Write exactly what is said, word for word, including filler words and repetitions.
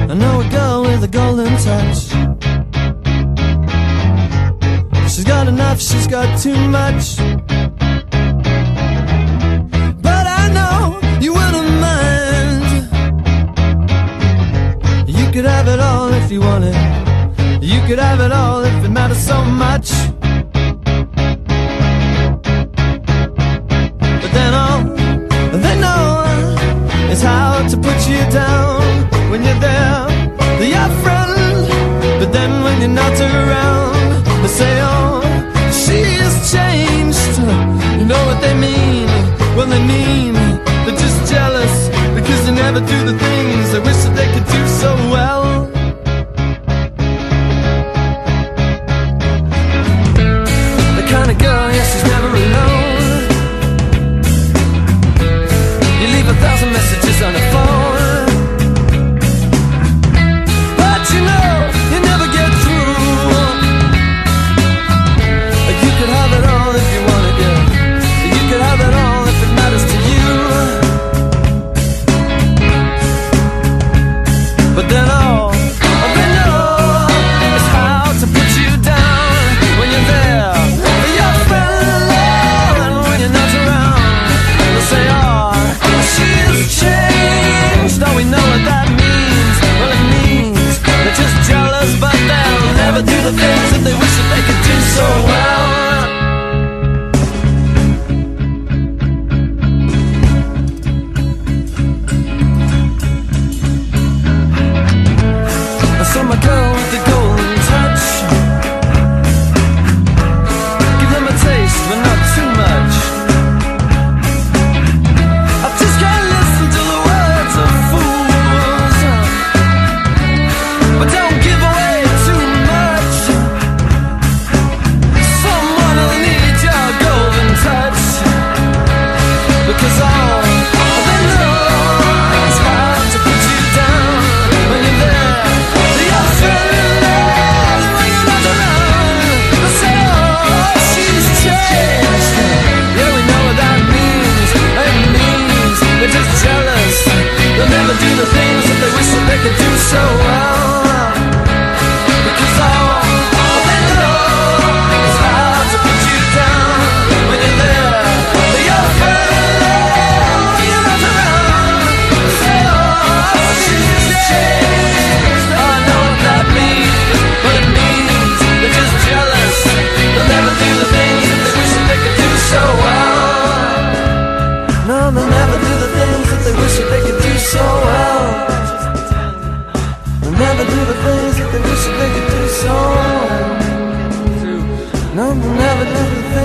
I know a girl with a golden touch. She's got enough, she's got too much. But I know you wouldn't mind. You could have it all if you wanted. You could have it all if it matters so much. But then all they know is how to put you down. When you're there, they're your friend. But then when you're not around, they say, oh, she has changed. You know what they mean? Well, they mean they're just jealous because they never do the things they wish that they could do so well. The kind of girl, yes, she's never alone. You leave a thousand messages on the phone, but you know you never get through. You could have it all if you wanted, yeah. You could have it all if it matters to you. But then all they know is how to put you down. When you're there, you're friendly, and when you're not around, they'll say, oh, she has changed. Now we know what that means. Well, it means they're just jealous, but they'll never do the things that they wish that they could do so well. I saw my girl with the golden touch. Give them a taste, but not too much. I just can't listen to the words of fools, but don't give away too much. Someone will need your golden touch, because all they know is how to put you down. When you're there, you're friendly, and when you're not around, they say, oh, she's changed. Yeah, we know what that means. It means they're just jealous. They'll never do the things that they wish that they could do so well. Because all they know is how to put you down. When you're there, you're friendly, when you're not around, they say, oh, she's changed. I know what that means, but it means they're just jealous. They'll never do the things that they wish that they could do so well. No, they'll never do the things that they wish that they could do so well. They'll never do the things that they wish that they could do so well. No, they'll never do the things